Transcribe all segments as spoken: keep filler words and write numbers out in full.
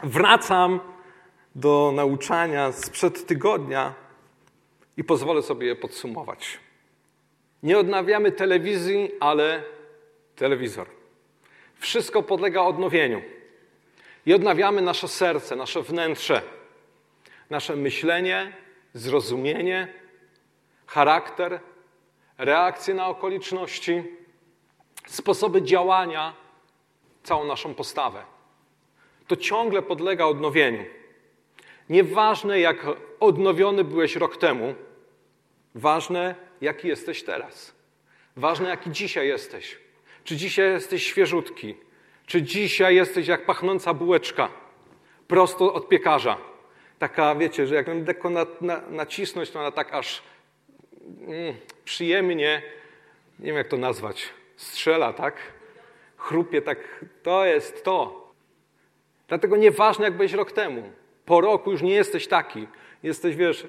wracam do nauczania sprzed tygodnia i pozwolę sobie je podsumować. Nie odnawiamy telewizji, ale telewizor. Wszystko podlega odnowieniu. I odnawiamy nasze serce, nasze wnętrze, nasze myślenie, zrozumienie, charakter, reakcje na okoliczności, sposoby działania, całą naszą postawę. To ciągle podlega odnowieniu. Nieważne, jak odnowiony byłeś rok temu, ważne, jaki jesteś teraz. Ważne, jaki dzisiaj jesteś. Czy dzisiaj jesteś świeżutki? Czy dzisiaj jesteś jak pachnąca bułeczka, prosto od piekarza? Taka, wiecie, że jak lekko na, na, nacisnąć, to ona tak aż mm, przyjemnie, nie wiem jak to nazwać, strzela, tak? Chrupie, tak, to jest to. Dlatego nieważne, jak byłeś rok temu. Po roku już nie jesteś taki. Jesteś, wiesz,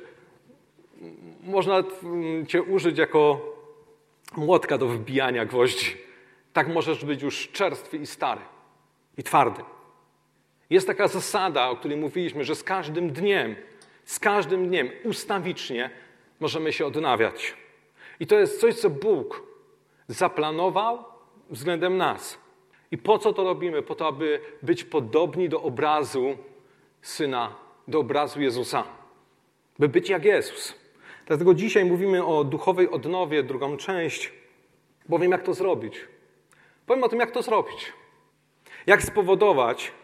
można cię użyć jako młotka do wbijania gwoździ. Tak możesz być już czerstwy i stary. I twardy. Jest taka zasada, o której mówiliśmy, że z każdym dniem, z każdym dniem ustawicznie możemy się odnawiać. I to jest coś, co Bóg zaplanował względem nas. I po co to robimy? Po to, aby być podobni do obrazu Syna, do obrazu Jezusa. By być jak Jezus. Dlatego dzisiaj mówimy o duchowej odnowie, drugą część, bo wiem, jak to zrobić. Powiem o tym, jak to zrobić. Jak spowodować,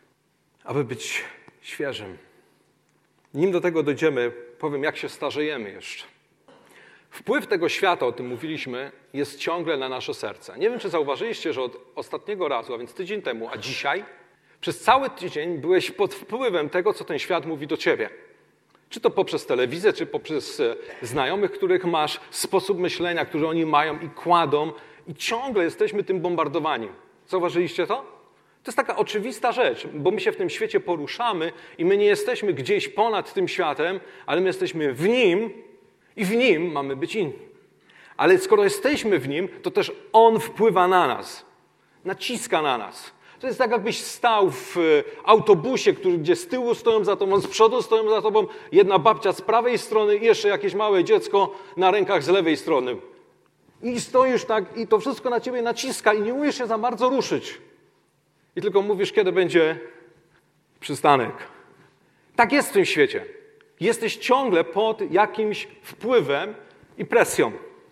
aby być świeżym. Nim do tego dojdziemy, powiem, jak się starzejemy jeszcze. Wpływ tego świata, o tym mówiliśmy, jest ciągle na nasze serce. Nie wiem, czy zauważyliście, że od ostatniego razu, a więc tydzień temu, a dzisiaj, przez cały tydzień byłeś pod wpływem tego, co ten świat mówi do ciebie. Czy to poprzez telewizję, czy poprzez znajomych, których masz, sposób myślenia, który oni mają i kładą. I ciągle jesteśmy tym bombardowani. Zauważyliście to? To jest taka oczywista rzecz, bo my się w tym świecie poruszamy i my nie jesteśmy gdzieś ponad tym światem, ale my jesteśmy w nim i w nim mamy być inni. Ale skoro jesteśmy w nim, to też on wpływa na nas. Naciska na nas. To jest tak, jakbyś stał w autobusie, który, gdzie z tyłu stoją za tobą, z przodu stoją za tobą, jedna babcia z prawej strony i jeszcze jakieś małe dziecko na rękach z lewej strony. I stoisz tak i to wszystko na ciebie naciska i nie umiesz się za bardzo ruszyć. I tylko mówisz, kiedy będzie przystanek. Tak jest w tym świecie. Jesteś ciągle pod jakimś wpływem i presją.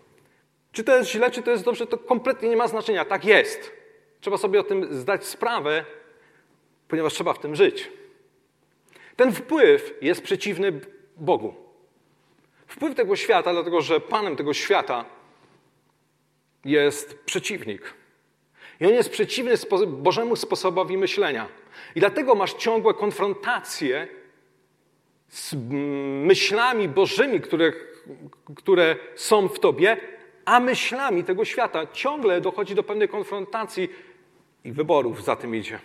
Czy to jest źle, czy to jest dobrze, to kompletnie nie ma znaczenia. Tak jest. Trzeba sobie o tym zdać sprawę, ponieważ trzeba w tym żyć. Ten wpływ jest przeciwny Bogu. Wpływ tego świata, dlatego że Panem tego świata jest przeciwnik. I on jest przeciwny Bożemu sposobowi myślenia. I dlatego masz ciągłe konfrontacje z myślami Bożymi, które, które są w tobie, a myślami tego świata. Ciągle dochodzi do pewnej konfrontacji i wyborów za tym idzie.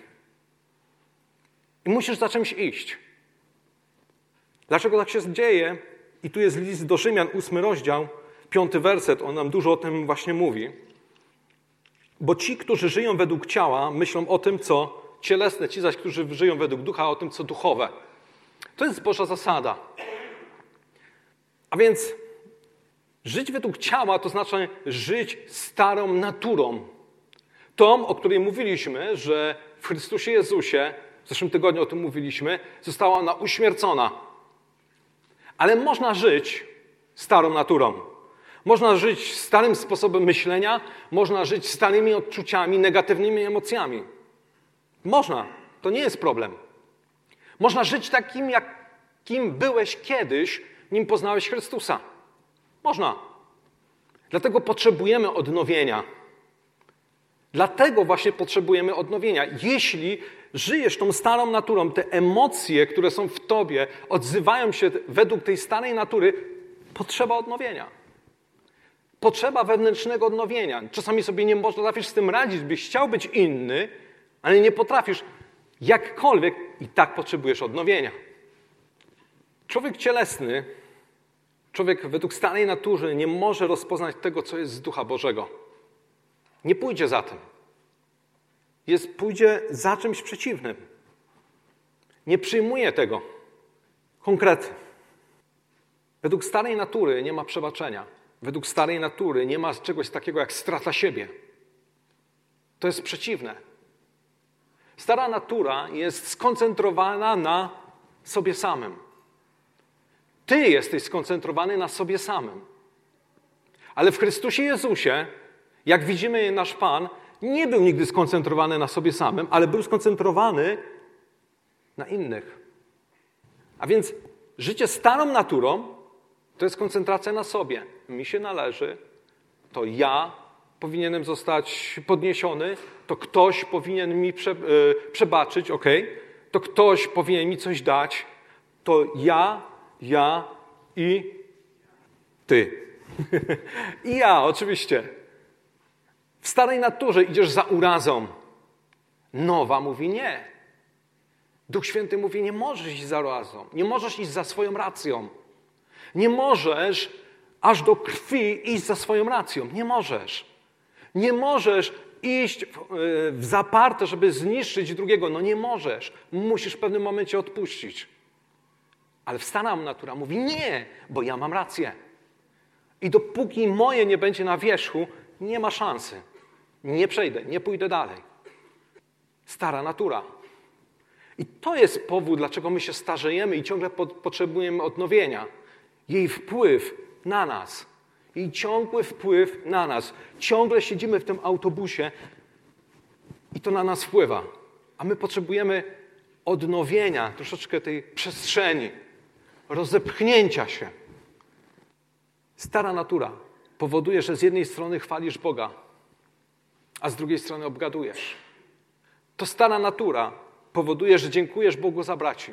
I musisz za czymś iść. Dlaczego tak się dzieje? I tu jest list do Rzymian, ósmy rozdział, piąty werset. On nam dużo o tym właśnie mówi. Bo ci, którzy żyją według ciała, myślą o tym, co cielesne, ci zaś, którzy żyją według ducha, o tym, co duchowe. To jest Boża zasada. A więc żyć według ciała to znaczy żyć starą naturą. Tą, o której mówiliśmy, że w Chrystusie Jezusie, w zeszłym tygodniu o tym mówiliśmy, została ona uśmiercona. Ale można żyć starą naturą. Można żyć starym sposobem myślenia, można żyć starymi odczuciami, negatywnymi emocjami. Można. To nie jest problem. Można żyć takim, jakim byłeś kiedyś, nim poznałeś Chrystusa. Można. Dlatego potrzebujemy odnowienia. Dlatego właśnie potrzebujemy odnowienia. Jeśli żyjesz tą starą naturą, te emocje, które są w tobie, odzywają się według tej starej natury, potrzeba odnowienia. Potrzeba wewnętrznego odnowienia. Czasami sobie nie potrafisz z tym radzić, byś chciał być inny, ale nie potrafisz. Jakkolwiek i tak potrzebujesz odnowienia. Człowiek cielesny, człowiek według starej natury nie może rozpoznać tego, co jest z Ducha Bożego. Nie pójdzie za tym. Jest, pójdzie za czymś przeciwnym. Nie przyjmuję tego. Konkrety. Według starej natury nie ma przebaczenia. Według starej natury nie ma czegoś takiego jak strata siebie. To jest przeciwne. Stara natura jest skoncentrowana na sobie samym. Ty jesteś skoncentrowany na sobie samym. Ale w Chrystusie Jezusie, jak widzimy, nasz Pan nie był nigdy skoncentrowany na sobie samym, ale był skoncentrowany na innych. A więc życie starą naturą to jest koncentracja na sobie. Mi się należy, to ja powinienem zostać podniesiony, to ktoś powinien mi prze, yy, przebaczyć, ok? To ktoś powinien mi coś dać, to ja, ja i ty. I ja, oczywiście. W starej naturze idziesz za urazą. Nowa mówi nie. Duch Święty mówi, nie możesz iść za urazą, nie możesz iść za swoją racją. Nie możesz aż do krwi iść za swoją racją. Nie możesz. Nie możesz iść w, w zaparte, żeby zniszczyć drugiego. No nie możesz. Musisz w pewnym momencie odpuścić. Ale stara natura mówi nie, bo ja mam rację. I dopóki moje nie będzie na wierzchu, nie ma szansy. Nie przejdę, nie pójdę dalej. Stara natura. I to jest powód, dlaczego my się starzejemy i ciągle po- potrzebujemy odnowienia. Jej wpływ na nas. Jej ciągły wpływ na nas. Ciągle siedzimy w tym autobusie i to na nas wpływa. A my potrzebujemy odnowienia, troszeczkę tej przestrzeni, rozepchnięcia się. Stara natura powoduje, że z jednej strony chwalisz Boga, a z drugiej strony obgadujesz. To stara natura powoduje, że dziękujesz Bogu za braci,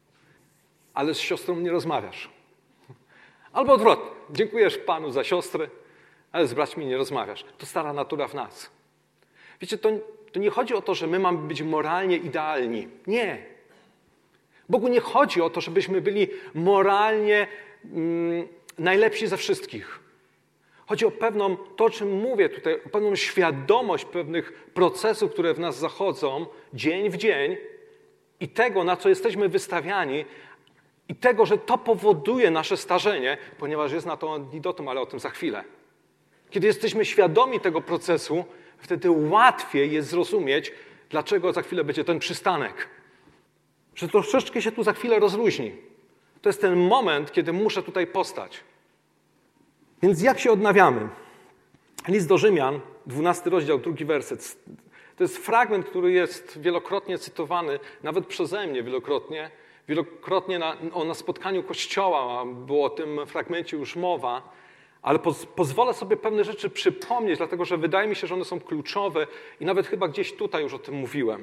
ale z siostrą nie rozmawiasz. Albo odwrotnie, dziękujesz Panu za siostrę, ale z braćmi nie rozmawiasz. To stara natura w nas. Wiecie, to, to nie chodzi o to, że my mamy być moralnie idealni. Nie. Bogu nie chodzi o to, żebyśmy byli moralnie mm, najlepsi ze wszystkich. Chodzi o pewną, to o czym mówię tutaj, o pewną świadomość pewnych procesów, które w nas zachodzą dzień w dzień i tego, na co jesteśmy wystawiani i tego, że to powoduje nasze starzenie, ponieważ jest na to antidotum, ale o tym za chwilę. Kiedy jesteśmy świadomi tego procesu, wtedy łatwiej jest zrozumieć, dlaczego za chwilę będzie ten przystanek. Że troszeczkę się tu za chwilę rozluźni. To jest ten moment, kiedy muszę tutaj postać. Więc jak się odnawiamy? List do Rzymian, dwunasty rozdział, drugi werset. To jest fragment, który jest wielokrotnie cytowany, nawet przeze mnie wielokrotnie. Wielokrotnie na, o, na spotkaniu Kościoła było o tym fragmencie już mowa, ale poz, pozwolę sobie pewne rzeczy przypomnieć, dlatego że wydaje mi się, że one są kluczowe i nawet chyba gdzieś tutaj już o tym mówiłem.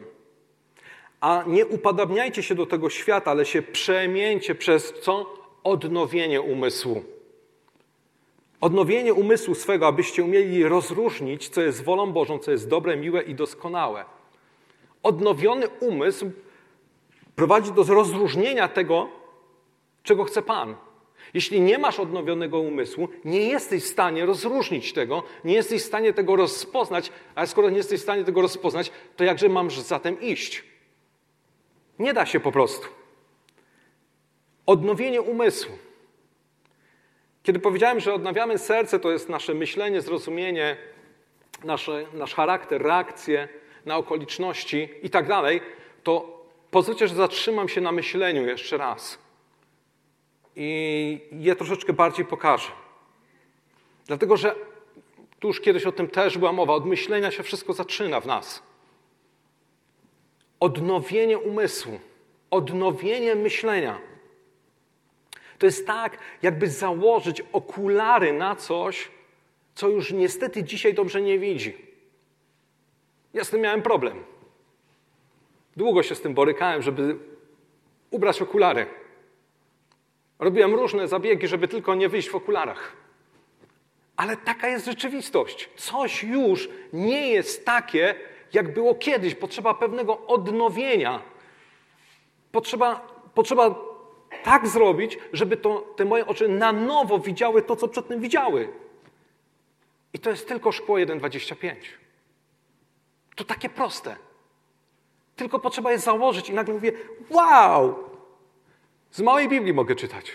A nie upodabniajcie się do tego świata, ale się przemieńcie przez co? Odnowienie umysłu. Odnowienie umysłu swego, abyście umieli rozróżnić, co jest wolą Bożą, co jest dobre, miłe i doskonałe. Odnowiony umysł prowadzi do rozróżnienia tego, czego chce Pan. Jeśli nie masz odnowionego umysłu, nie jesteś w stanie rozróżnić tego, nie jesteś w stanie tego rozpoznać, a skoro nie jesteś w stanie tego rozpoznać, to jakże mam zatem iść? Nie da się po prostu. Odnowienie umysłu. Kiedy powiedziałem, że odnawiamy serce, to jest nasze myślenie, zrozumienie, nasze, nasz charakter, reakcje na okoliczności i tak dalej, to pozwólcie, że zatrzymam się na myśleniu jeszcze raz. I je troszeczkę bardziej pokażę. Dlatego, że tu już kiedyś o tym też była mowa, od myślenia się wszystko zaczyna w nas. Odnowienie umysłu, odnowienie myślenia. To jest tak, jakby założyć okulary na coś, co już niestety dzisiaj dobrze nie widzi. Ja z tym miałem problem. Długo się z tym borykałem, żeby ubrać okulary. Robiłem różne zabiegi, żeby tylko nie wyjść w okularach. Ale taka jest rzeczywistość. Coś już nie jest takie, jak było kiedyś. Potrzeba pewnego odnowienia. Potrzeba, potrzeba tak zrobić, żeby to, te moje oczy na nowo widziały to, co przedtem widziały. I to jest tylko szkło jeden dwadzieścia pięć. To takie proste. Tylko potrzeba je założyć i nagle mówię, wow, z małej Biblii mogę czytać.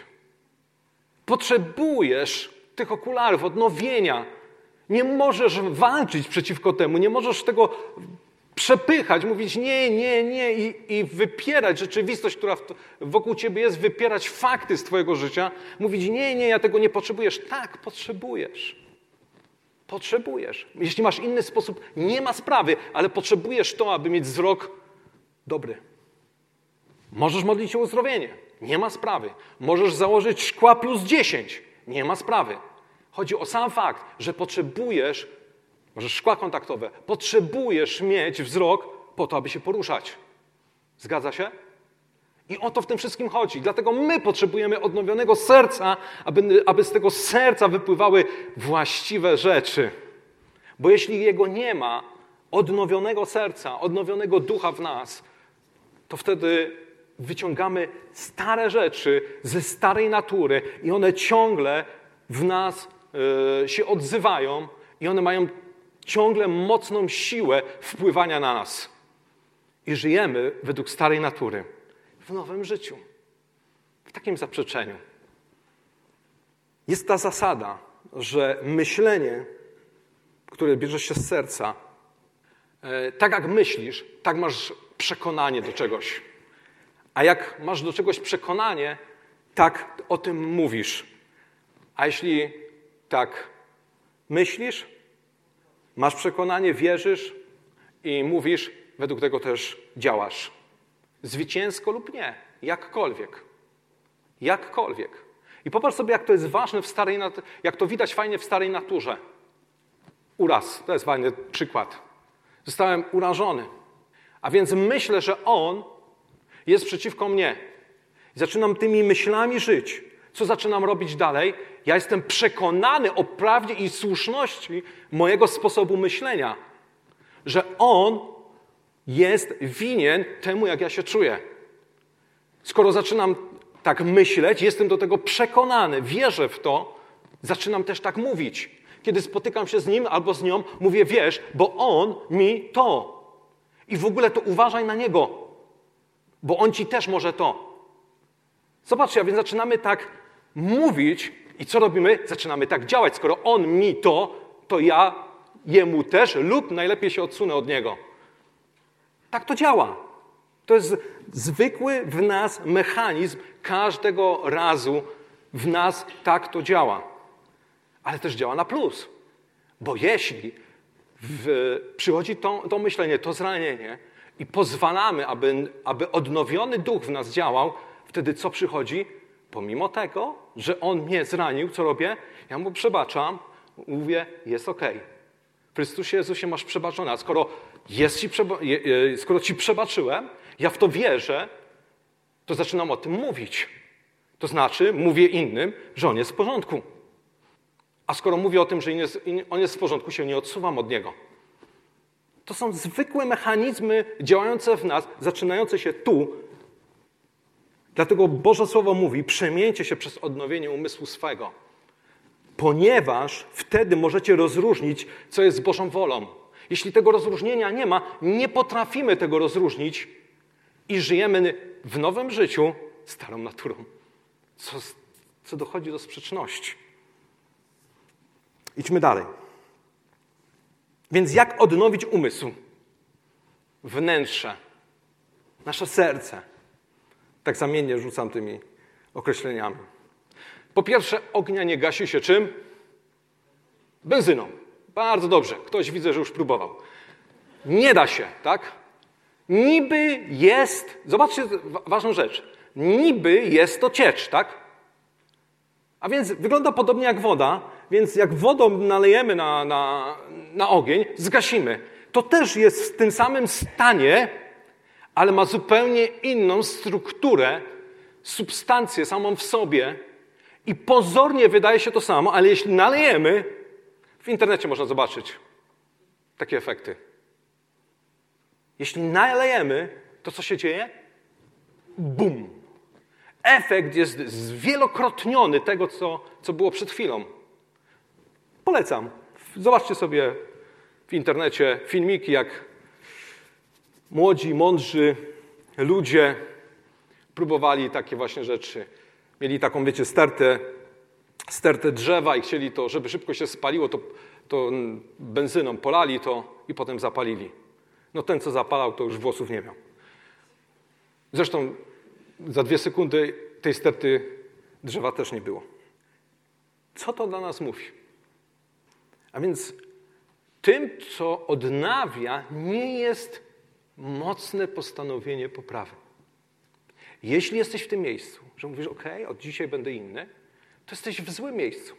Potrzebujesz tych okularów, odnowienia. Nie możesz walczyć przeciwko temu, nie możesz tego przepychać, mówić nie, nie, nie i, i wypierać rzeczywistość, która wokół ciebie jest, wypierać fakty z twojego życia, mówić nie, nie, ja tego nie potrzebujesz. Tak, potrzebujesz. Potrzebujesz. Jeśli masz inny sposób, nie ma sprawy, ale potrzebujesz to, aby mieć wzrok dobry. Możesz modlić się o uzdrowienie. Nie ma sprawy. Możesz założyć szkła plus dziesięć. Nie ma sprawy. Chodzi o sam fakt, że potrzebujesz, może szkła kontaktowe, potrzebujesz mieć wzrok po to, aby się poruszać. Zgadza się? I o to w tym wszystkim chodzi. Dlatego my potrzebujemy odnowionego serca, aby, aby z tego serca wypływały właściwe rzeczy. Bo jeśli jego nie ma, odnowionego serca, odnowionego ducha w nas, to wtedy wyciągamy stare rzeczy ze starej natury i one ciągle w nas y, się odzywają i one mają ciągle mocną siłę wpływania na nas. I żyjemy według starej natury w nowym życiu, w takim zaprzeczeniu. Jest ta zasada, że myślenie, które bierze się z serca, y, tak jak myślisz, tak masz przekonanie do czegoś. A jak masz do czegoś przekonanie, tak o tym mówisz. A jeśli tak myślisz, masz przekonanie, wierzysz i mówisz, według tego też działasz. Zwycięsko lub nie, jakkolwiek. Jakkolwiek. I popatrz sobie, jak to jest ważne w starej naturze, jak to widać fajnie w starej naturze. Uraz, to jest fajny przykład. Zostałem urażony. A więc myślę, że on jest przeciwko mnie. I zaczynam tymi myślami żyć. Co zaczynam robić dalej? Ja jestem przekonany o prawdzie i słuszności mojego sposobu myślenia. Że on jest winien temu, jak ja się czuję. Skoro zaczynam tak myśleć, jestem do tego przekonany, wierzę w to, zaczynam też tak mówić. Kiedy spotykam się z nim albo z nią, mówię, wiesz, bo on mi to. I w ogóle to uważaj na niego, bo on ci też może to. Zobaczcie, a więc zaczynamy tak mówić i co robimy? Zaczynamy tak działać. Skoro on mi to, to ja jemu też lub najlepiej się odsunę od niego. Tak to działa. To jest zwykły w nas mechanizm. Każdego razu w nas tak to działa. Ale też działa na plus. Bo jeśli w, przychodzi to, to myślenie, to zranienie i pozwalamy, aby, aby odnowiony duch w nas działał, wtedy co przychodzi? Pomimo tego, że on mnie zranił, co robię? Ja mu przebaczam, mówię, jest okej. W Chrystusie Jezusie masz przebaczone. A skoro, jest ci przeba- skoro ci przebaczyłem, ja w to wierzę, to zaczynam o tym mówić. To znaczy, mówię innym, że on jest w porządku. A skoro mówię o tym, że on jest w porządku, się nie odsuwam od niego. To są zwykłe mechanizmy działające w nas, zaczynające się tu. Dlatego Boże Słowo mówi, przemieńcie się przez odnowienie umysłu swego. Ponieważ wtedy możecie rozróżnić, co jest Bożą wolą. Jeśli tego rozróżnienia nie ma, nie potrafimy tego rozróżnić i żyjemy w nowym życiu starą naturą, co, co dochodzi do sprzeczności. Idźmy dalej. Więc jak odnowić umysł? Wnętrze, nasze serce. Tak zamiennie rzucam tymi określeniami. Po pierwsze, ognia nie gasi się czym? Benzyną. Bardzo dobrze. Ktoś widzę, że już próbował. Nie da się, tak? Niby jest, zobaczcie ważną rzecz, niby jest to ciecz, tak? A więc wygląda podobnie jak woda, więc jak wodą nalejemy na, na, na ogień, zgasimy. To też jest w tym samym stanie, ale ma zupełnie inną strukturę, substancję samą w sobie i pozornie wydaje się to samo, ale jeśli nalejemy, w internecie można zobaczyć takie efekty. Jeśli nalejemy, to co się dzieje? Bum! Efekt jest zwielokrotniony tego, co, co było przed chwilą. Polecam. Zobaczcie sobie w internecie filmiki, jak młodzi, mądrzy ludzie próbowali takie właśnie rzeczy. Mieli taką, wiecie, stertę, stertę drzewa i chcieli to, żeby szybko się spaliło, to, to benzyną polali to i potem zapalili. No ten, co zapalał, to już włosów nie miał. Zresztą za dwie sekundy tej sterty drzewa też nie było. Co to dla nas mówi? A więc tym, co odnawia, nie jest mocne postanowienie poprawy. Jeśli jesteś w tym miejscu, że mówisz, ok, od dzisiaj będę inny, to jesteś w złym miejscu.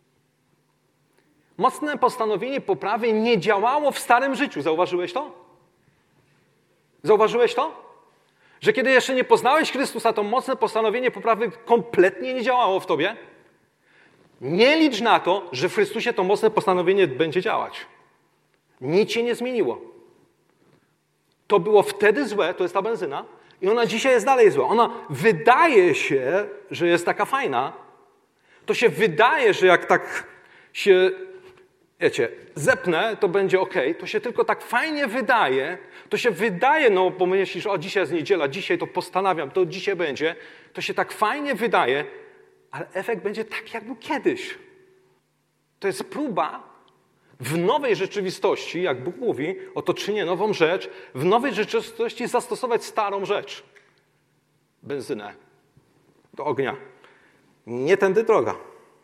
Mocne postanowienie poprawy nie działało w starym życiu. Zauważyłeś to? Zauważyłeś to? Że kiedy jeszcze nie poznałeś Chrystusa, to mocne postanowienie poprawy kompletnie nie działało w tobie? Nie licz na to, że w Chrystusie to mocne postanowienie będzie działać. Nic się nie zmieniło. To było wtedy złe, to jest ta benzyna, i ona dzisiaj jest dalej zła. Ona wydaje się, że jest taka fajna. To się wydaje, że jak tak się, wiecie, zepnę, to będzie ok. To się tylko tak fajnie wydaje. To się wydaje, no bo myślisz, o dzisiaj jest niedziela, dzisiaj to postanawiam, to dzisiaj będzie. To się tak fajnie wydaje, ale efekt będzie tak, jak był kiedyś. To jest próba w nowej rzeczywistości, jak Bóg mówi, oto czynię nową rzecz, w nowej rzeczywistości zastosować starą rzecz. Benzynę do ognia. Nie tędy droga.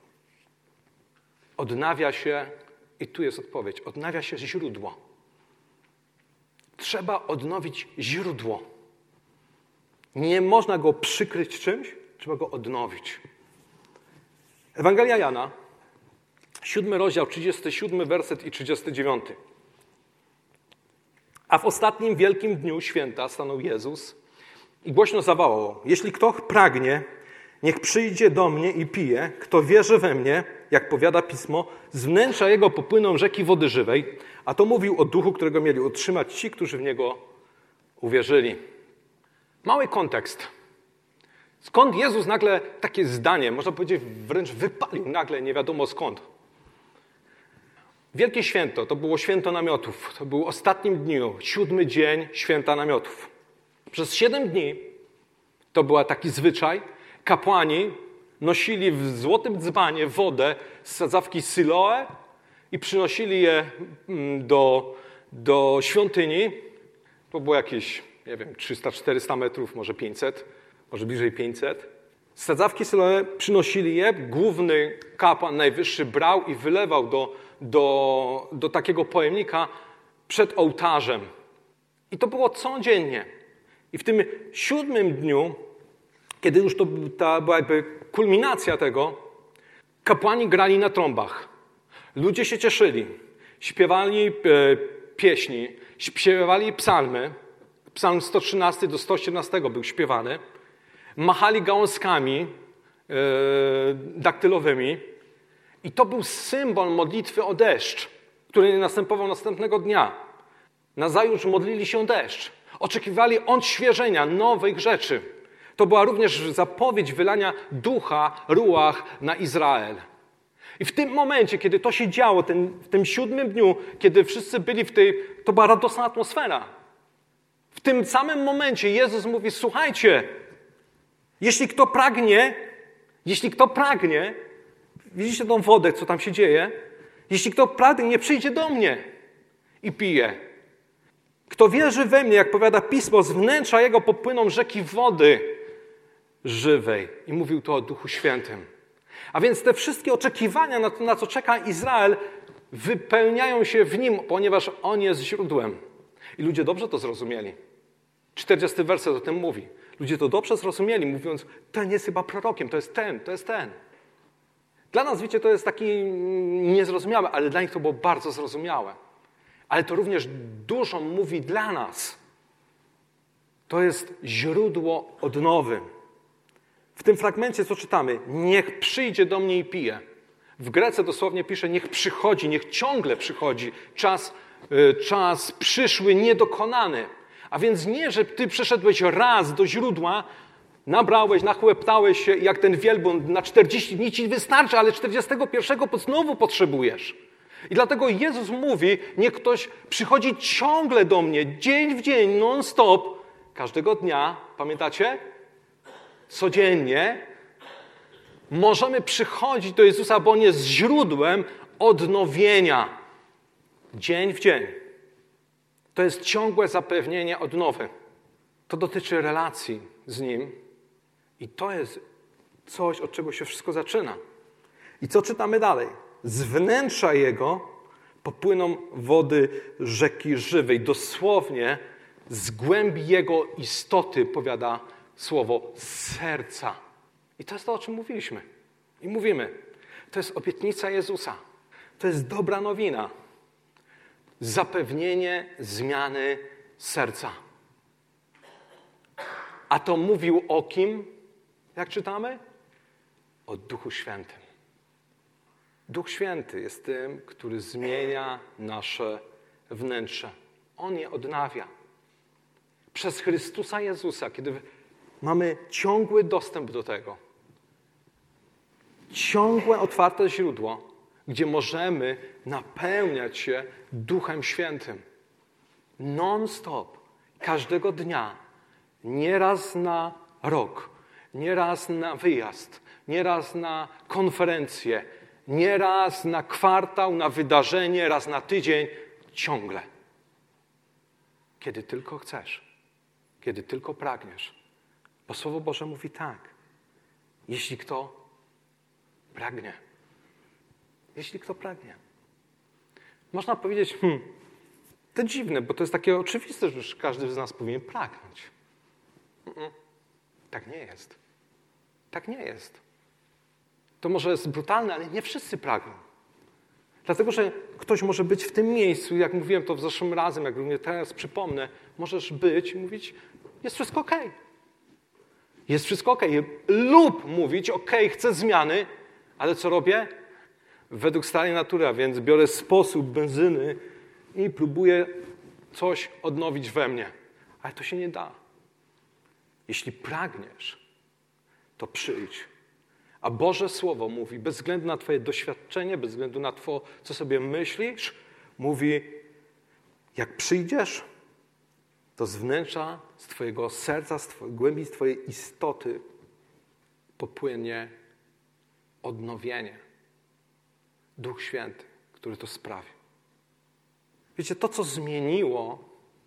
Odnawia się, i tu jest odpowiedź, odnawia się źródło. Trzeba odnowić źródło. Nie można go przykryć czymś, trzeba go odnowić. Ewangelia Jana, siódmy rozdział, trzydziesty siódmy werset i trzydziesty dziewiąty. A w ostatnim wielkim dniu święta stanął Jezus i głośno zawołał: jeśli kto pragnie, niech przyjdzie do mnie i pije. Kto wierzy we mnie, jak powiada Pismo, z wnętrza jego popłyną rzeki wody żywej. A to mówił o duchu, którego mieli otrzymać ci, którzy w niego uwierzyli. Mały kontekst. Skąd Jezus nagle takie zdanie, można powiedzieć wręcz wypalił nagle, nie wiadomo skąd. Wielkie święto, to było święto namiotów. To był ostatnim dniu, siódmy dzień święta namiotów. Przez siedem dni, to był taki zwyczaj, kapłani nosili w złotym dzbanie wodę z sadzawki Siloe i przynosili je do, do świątyni. To było jakieś, nie wiem, trzysta czterysta metrów, może pięćset, może bliżej pięćset. Z sadzawki Siloe przynosili je, główny kapłan najwyższy brał i wylewał do, do, do takiego pojemnika przed ołtarzem. I to było codziennie. I w tym siódmym dniu, kiedy już to ta była jakby kulminacja tego, kapłani grali na trąbach. Ludzie się cieszyli, śpiewali e, pieśni, śpiewali psalmy. Psalm sto trzynasty do sto siedemnastego był śpiewany. Machali gałązkami e, daktylowymi. I to był symbol modlitwy o deszcz, który następował następnego dnia. Nazajutrz modlili się o deszcz. Oczekiwali odświeżenia, nowych rzeczy. To była również zapowiedź wylania ducha, ruach na Izrael. I w tym momencie, kiedy to się działo, ten, w tym siódmym dniu, kiedy wszyscy byli w tej, to była radosna atmosfera. W tym samym momencie Jezus mówi: słuchajcie, jeśli kto pragnie, jeśli kto pragnie, widzicie tą wodę, co tam się dzieje? Jeśli kto pragnie, przyjdzie do mnie i pije. Kto wierzy we mnie, jak powiada Pismo, z wnętrza jego popłyną rzeki wody żywej. I mówił to o Duchu Świętym. A więc te wszystkie oczekiwania, na to, na co czeka Izrael, wypełniają się w nim, ponieważ on jest źródłem. I ludzie dobrze to zrozumieli. czterdziesty werset o tym mówi. Ludzie to dobrze zrozumieli, mówiąc: ten jest chyba prorokiem, to jest ten, to jest ten. Dla nas, wiecie, to jest taki niezrozumiałe, ale dla nich to było bardzo zrozumiałe. Ale to również dużo mówi dla nas. To jest źródło odnowy. W tym fragmencie, co czytamy, niech przyjdzie do mnie i pije. W Grece dosłownie pisze: niech przychodzi, niech ciągle przychodzi. Czas, czas przyszły, niedokonany. A więc nie, że ty przyszedłeś raz do źródła, nabrałeś, nachłeptałeś się, jak ten wielbłąd na czterdzieści dni ci wystarczy, ale czterdziestego pierwszego znowu potrzebujesz. I dlatego Jezus mówi, niech ktoś przychodzi ciągle do mnie, dzień w dzień, non-stop, każdego dnia, pamiętacie? Codziennie. Możemy przychodzić do Jezusa, bo On jest źródłem odnowienia. Dzień w dzień. To jest ciągłe zapewnienie odnowy. To dotyczy relacji z Nim. I to jest coś, od czego się wszystko zaczyna. I co czytamy dalej? Z wnętrza Jego popłyną wody rzeki żywej. Dosłownie z głębi Jego istoty, powiada słowo, z serca. I to jest to, o czym mówiliśmy. I mówimy. To jest obietnica Jezusa. To jest dobra nowina. Zapewnienie zmiany serca. A to mówił o kim? Jak czytamy? O Duchu Świętym. Duch Święty jest tym, który zmienia nasze wnętrze. On je odnawia. Przez Chrystusa Jezusa, kiedy mamy ciągły dostęp do tego, ciągłe, otwarte źródło, gdzie możemy napełniać się Duchem Świętym. Non-stop, każdego dnia, nieraz na rok, nieraz na wyjazd, nieraz na konferencję, nieraz na kwartał, na wydarzenie, raz na tydzień, ciągle. Kiedy tylko chcesz, kiedy tylko pragniesz. Bo Słowo Boże mówi tak, jeśli kto pragnie. Jeśli kto pragnie. Można powiedzieć, hmm, to dziwne, bo to jest takie oczywiste, że każdy z nas powinien pragnąć. Mm-mm. Tak nie jest. Tak nie jest. To może jest brutalne, ale nie wszyscy pragną. Dlatego, że ktoś może być w tym miejscu, jak mówiłem to w zeszłym razem, jak również teraz przypomnę, możesz być i mówić, jest wszystko okej. Jest wszystko okej. Lub mówić, okej, chcę zmiany, ale co robię? Według starej natury, a więc biorę sposób benzyny i próbuję coś odnowić we mnie. Ale to się nie da. Jeśli pragniesz, to przyjdź. A Boże Słowo mówi, bez względu na twoje doświadczenie, bez względu na to, co sobie myślisz, mówi, jak przyjdziesz, to z wnętrza, z twojego serca, z twojej głębi, z twojej istoty popłynie odnowienie. Duch Święty, który to sprawi. Wiecie, to, co zmieniło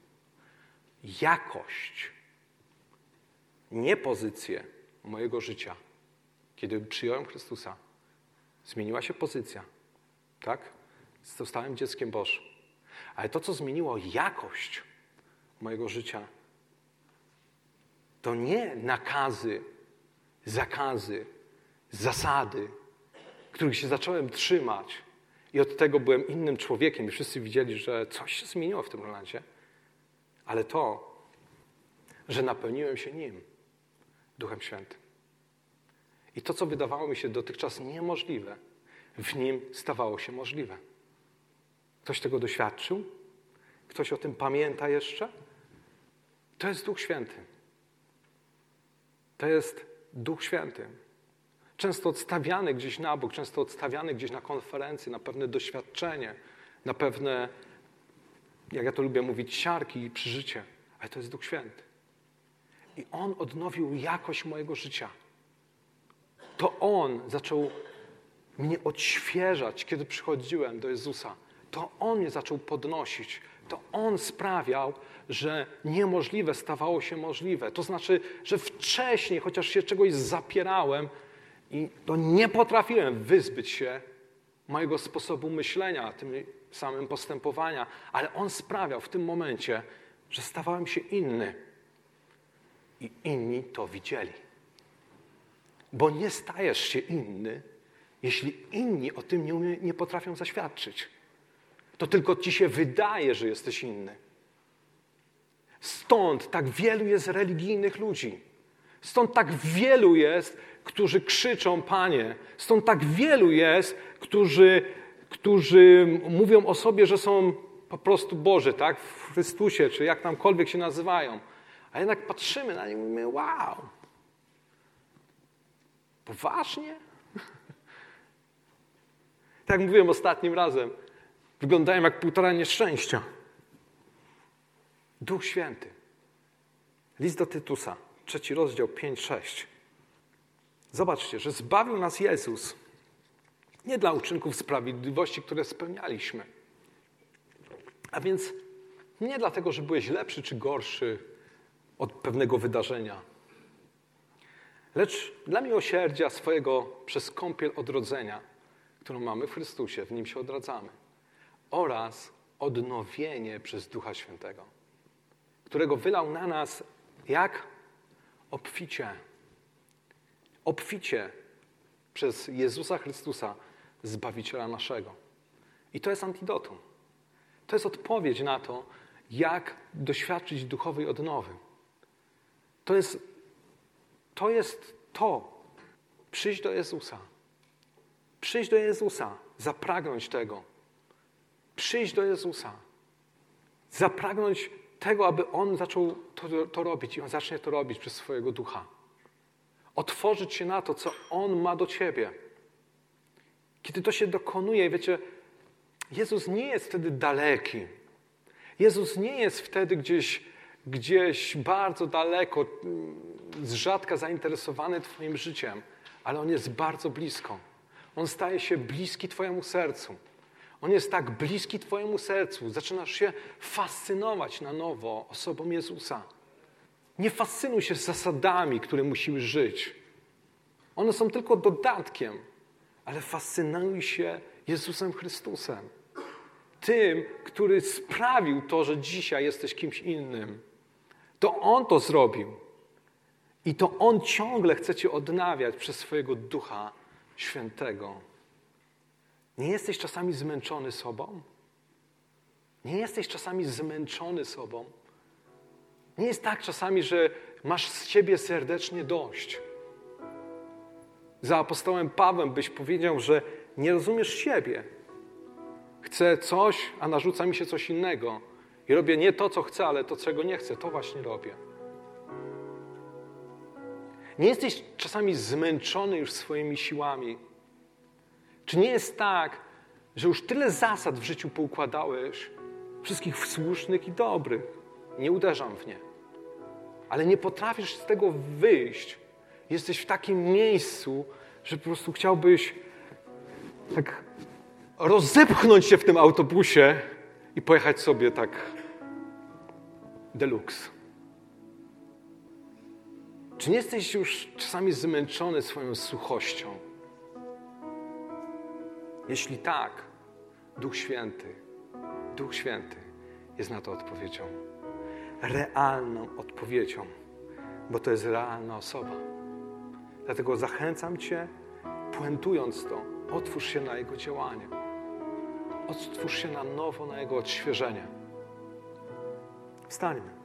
jakość, nie pozycję mojego życia, kiedy przyjąłem Chrystusa, zmieniła się pozycja, tak? Zostałem dzieckiem Bożym. Ale to, co zmieniło jakość mojego życia, to nie nakazy, zakazy, zasady, których się zacząłem trzymać i od tego byłem innym człowiekiem i wszyscy widzieli, że coś się zmieniło w tym momencie, ale to, że napełniłem się Nim, Duchem Świętym. I to, co wydawało mi się dotychczas niemożliwe, w Nim stawało się możliwe. Ktoś tego doświadczył? Ktoś o tym pamięta jeszcze? To jest Duch Święty. To jest Duch Święty. Często odstawiany gdzieś na bok, często odstawiany gdzieś na konferencje, na pewne doświadczenie, na pewne, jak ja to lubię mówić, siarki i przeżycie. Ale to jest Duch Święty. I On odnowił jakość mojego życia. To On zaczął mnie odświeżać, kiedy przychodziłem do Jezusa. To On mnie zaczął podnosić. To On sprawiał, że niemożliwe stawało się możliwe. To znaczy, że wcześniej, chociaż się czegoś zapierałem i to nie potrafiłem wyzbyć się mojego sposobu myślenia, tym samym postępowania, ale On sprawiał w tym momencie, że stawałem się inny. I inni to widzieli. Bo nie stajesz się inny, jeśli inni o tym nie, umie, nie potrafią zaświadczyć. To tylko ci się wydaje, że jesteś inny. Stąd tak wielu jest religijnych ludzi. Stąd tak wielu jest, którzy krzyczą, Panie. Stąd tak wielu jest, którzy, którzy mówią o sobie, że są po prostu Boży, tak? W Chrystusie, czy jak tamkolwiek się nazywają. A jednak patrzymy na nie i mówimy, wow. Poważnie? Tak jak mówiłem ostatnim razem, wyglądają jak półtora nieszczęścia. Duch Święty. List do Tytusa, trzeci rozdział, pięć, sześć. Zobaczcie, że zbawił nas Jezus nie dla uczynków sprawiedliwości, które spełnialiśmy. A więc nie dlatego, że byłeś lepszy czy gorszy od pewnego wydarzenia, lecz dla miłosierdzia swojego przez kąpiel odrodzenia, którą mamy w Chrystusie, w Nim się odradzamy, oraz odnowienie przez Ducha Świętego, którego wylał na nas jak? Obficie. Obficie przez Jezusa Chrystusa, Zbawiciela naszego. I to jest antidotum. To jest odpowiedź na to, jak doświadczyć duchowej odnowy. To jest to. Jest to. Przyjść do Jezusa. Przyjść do Jezusa. Zapragnąć tego. Przyjść do Jezusa. Zapragnąć tego, aby On zaczął to, to robić i On zacznie to robić przez swojego ducha. Otworzyć się na to, co On ma do ciebie. Kiedy to się dokonuje, wiecie, Jezus nie jest wtedy daleki. Jezus nie jest wtedy gdzieś, gdzieś bardzo daleko, z rzadka zainteresowany twoim życiem, ale On jest bardzo blisko. On staje się bliski twojemu sercu. On jest tak bliski twojemu sercu. Zaczynasz się fascynować na nowo osobą Jezusa. Nie fascynuj się zasadami, które musimy żyć. One są tylko dodatkiem, ale fascynuj się Jezusem Chrystusem. Tym, który sprawił to, że dzisiaj jesteś kimś innym. To On to zrobił. I to On ciągle chce cię odnawiać przez swojego Ducha Świętego. Nie jesteś czasami zmęczony sobą? Nie jesteś czasami zmęczony sobą? Nie jest tak czasami, że masz z siebie serdecznie dość. Za apostołem Pawłem byś powiedział, że nie rozumiesz siebie. Chcę coś, a narzuca mi się coś innego. I robię nie to, co chcę, ale to, czego nie chcę. To właśnie robię. Nie jesteś czasami zmęczony już swoimi siłami? Czy nie jest tak, że już tyle zasad w życiu poukładałeś, wszystkich słusznych i dobrych? Nie uderzam w nie. Ale nie potrafisz z tego wyjść. Jesteś w takim miejscu, że po prostu chciałbyś tak rozepchnąć się w tym autobusie i pojechać sobie tak deluxe. Czy nie jesteś już czasami zmęczony swoją suchością? Jeśli tak, Duch Święty, Duch Święty jest na to odpowiedzią. Realną odpowiedzią, bo to jest realna osoba. Dlatego zachęcam cię, puentując to, otwórz się na Jego działanie. Otwórz się na nowo na Jego odświeżenie. Wstańmy.